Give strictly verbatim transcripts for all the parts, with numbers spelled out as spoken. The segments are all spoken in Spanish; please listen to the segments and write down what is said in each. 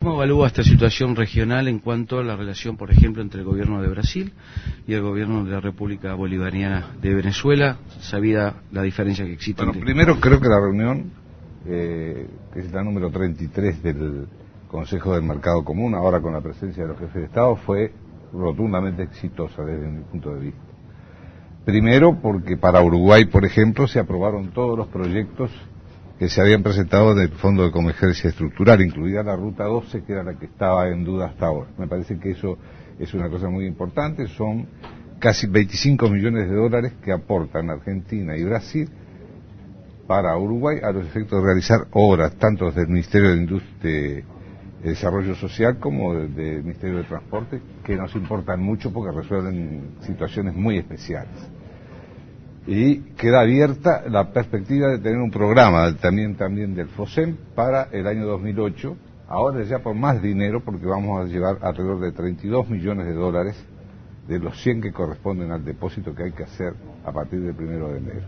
¿Cómo evalúa esta situación regional en cuanto a la relación, por ejemplo, entre el gobierno de Brasil y el gobierno de la República Bolivariana de Venezuela, sabida la diferencia que existe? Bueno, primero creo que la reunión, eh, que es la número treinta y tres del Consejo del Mercado Común, ahora con la presencia de los jefes de Estado, fue rotundamente exitosa desde mi punto de vista. Primero porque para Uruguay, por ejemplo, se aprobaron todos los proyectos que se habían presentado del Fondo de Convergencia Estructural, incluida la Ruta doce, que era la que estaba en duda hasta ahora. Me parece que eso es una cosa muy importante. Son casi veinticinco millones de dólares que aportan Argentina y Brasil para Uruguay a los efectos de realizar obras, tanto desde el Ministerio de Industria, de Desarrollo Social como del de Ministerio de Transporte, que nos importan mucho porque resuelven situaciones muy especiales. Y queda abierta la perspectiva de tener un programa también también del FOSEM para el año dos mil ocho, ahora ya por más dinero, porque vamos a llevar alrededor de treinta y dos millones de dólares de los cien que corresponden al depósito que hay que hacer a partir del primero de enero.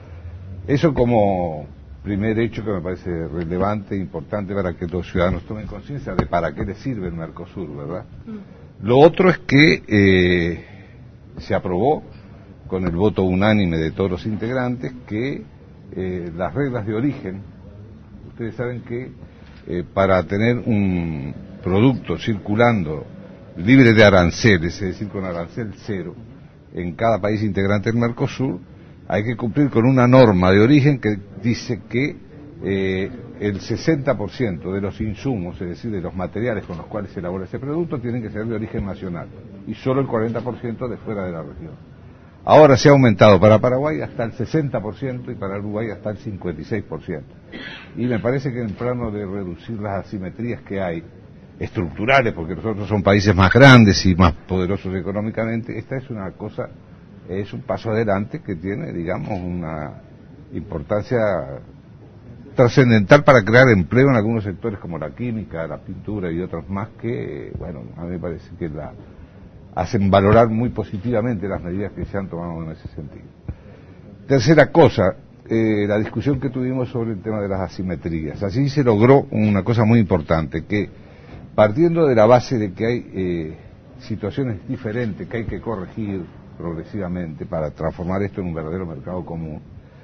Eso como primer hecho que me parece relevante e importante para que los ciudadanos tomen conciencia de para qué les sirve el Mercosur, ¿verdad? Mm. Lo otro es que eh, se aprobó con el voto unánime de todos los integrantes, que eh, las reglas de origen, ustedes saben que eh, para tener un producto circulando libre de aranceles, es decir, con arancel cero, en cada país integrante del Mercosur, hay que cumplir con una norma de origen que dice que eh, el sesenta por ciento de los insumos, es decir, de los materiales con los cuales se elabora ese producto, tienen que ser de origen nacional, y solo el cuarenta por ciento de fuera de la región. Ahora se ha aumentado para Paraguay hasta el sesenta por ciento y para Uruguay hasta el cincuenta y seis por ciento. Y me parece que en el plano de reducir las asimetrías que hay, estructurales, porque nosotros son países más grandes y más poderosos económicamente, esta es una cosa, es un paso adelante que tiene, digamos, una importancia trascendental para crear empleo en algunos sectores como la química, la pintura y otros más que, bueno, a mí me parece que la hacen valorar muy positivamente las medidas que se han tomado en ese sentido. Tercera cosa, eh, la discusión que tuvimos sobre el tema de las asimetrías. Así se logró una cosa muy importante, que partiendo de la base de que hay eh, situaciones diferentes que hay que corregir progresivamente para transformar esto en un verdadero mercado común,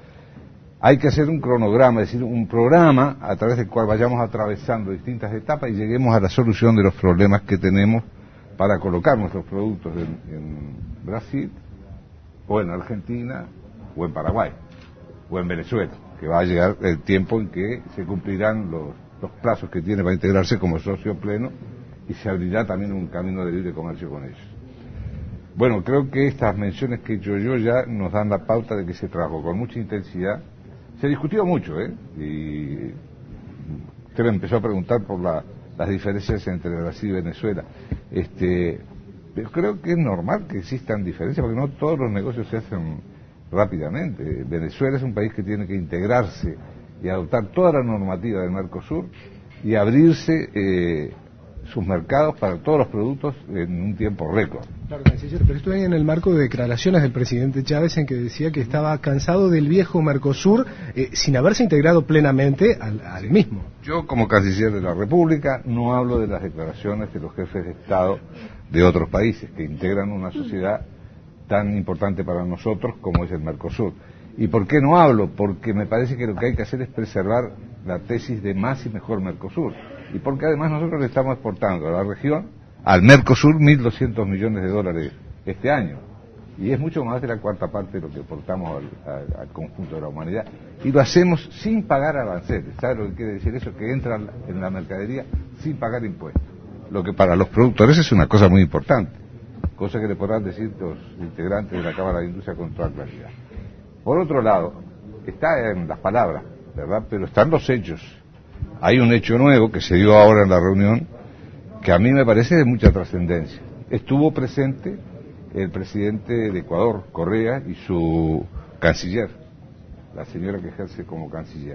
hay que hacer un cronograma, es decir, un programa a través del cual vayamos atravesando distintas etapas y lleguemos a la solución de los problemas que tenemos para colocar nuestros productos en, en Brasil, o en Argentina, o en Paraguay, o en Venezuela, que va a llegar el tiempo en que se cumplirán los, los plazos que tiene para integrarse como socio pleno y se abrirá también un camino de libre comercio con ellos. Bueno, creo que estas menciones que he hecho yo ya nos dan la pauta de que se trabajó con mucha intensidad. Se discutió mucho, ¿eh? Y usted me empezó a preguntar por la... las diferencias entre Brasil y Venezuela. Este, pero creo que es normal que existan diferencias, porque no todos los negocios se hacen rápidamente. Venezuela es un país que tiene que integrarse y adoptar toda la normativa del Mercosur y abrirse eh, sus mercados para todos los productos en un tiempo récord. Claro, canciller, pero esto viene en el marco de declaraciones del presidente Chávez en que decía que estaba cansado del viejo Mercosur eh, sin haberse integrado plenamente al, al mismo. Yo, como canciller de la República, no hablo de las declaraciones de los jefes de Estado de otros países que integran una sociedad tan importante para nosotros como es el Mercosur. ¿Y por qué no hablo? Porque me parece que lo que hay que hacer es preservar la tesis de más y mejor Mercosur. Y porque además nosotros le estamos exportando a la región, al Mercosur, mil doscientos millones de dólares este año. Y es mucho más de la cuarta parte de lo que exportamos al, al, al conjunto de la humanidad. Y lo hacemos sin pagar aranceles. ¿Sabe lo que quiere decir eso? Que entra en la mercadería sin pagar impuestos. Lo que para los productores es una cosa muy importante. Cosa que le podrán decir los integrantes de la Cámara de Industria con toda claridad. Por otro lado, está en las palabras, ¿verdad? Pero están los hechos. Hay un hecho nuevo que se dio ahora en la reunión que a mí me parece de mucha trascendencia. Estuvo presente el presidente de Ecuador, Correa, y su canciller, la señora que ejerce como canciller.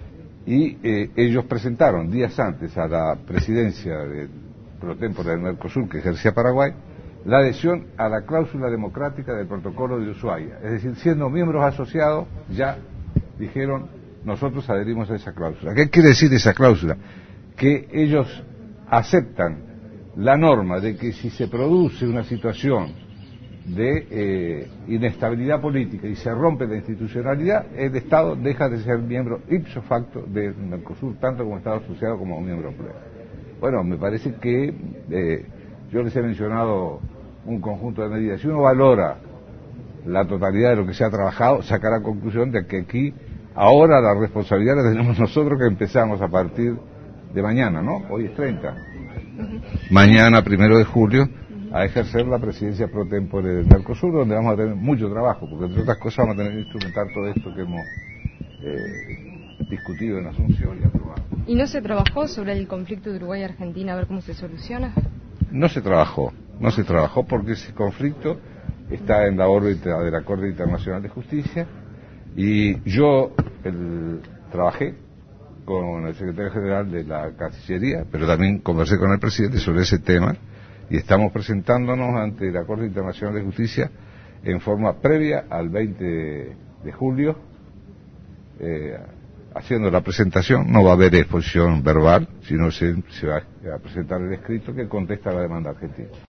Y eh, ellos presentaron días antes a la presidencia del pro tempore del Mercosur, que ejercía Paraguay, la adhesión a la cláusula democrática del protocolo de Ushuaia. Es decir, siendo miembros asociados, ya dijeron, nosotros adherimos a esa cláusula. ¿Qué quiere decir esa cláusula? Que ellos aceptan la norma de que si se produce una situación de eh, inestabilidad política y se rompe la institucionalidad, el Estado deja de ser miembro ipso facto del Mercosur, tanto como Estado asociado como miembro pleno. Bueno, me parece que eh, yo les he mencionado un conjunto de medidas. Si uno valora la totalidad de lo que se ha trabajado, saca la conclusión de que aquí ahora la responsabilidad la tenemos nosotros, que empezamos a partir de mañana, ¿no? Hoy es treinta. Mañana, primero de julio, a ejercer la presidencia pro tempore del Mercosur, donde vamos a tener mucho trabajo, porque entre otras cosas vamos a tener que instrumentar todo esto que hemos eh, discutido en Asunción y aprobado. ¿Y no se trabajó sobre el conflicto de Uruguay y Argentina, a ver cómo se soluciona? No se trabajó, no se trabajó porque ese conflicto está en la órbita de la Corte Internacional de Justicia, y yo el, trabajé con el secretario general de la Cancillería, pero también conversé con el presidente sobre ese tema, y estamos presentándonos ante la Corte Internacional de Justicia en forma previa al veinte de julio, eh, haciendo la presentación. No va a haber exposición verbal, sino se, se va a presentar el escrito que contesta la demanda argentina.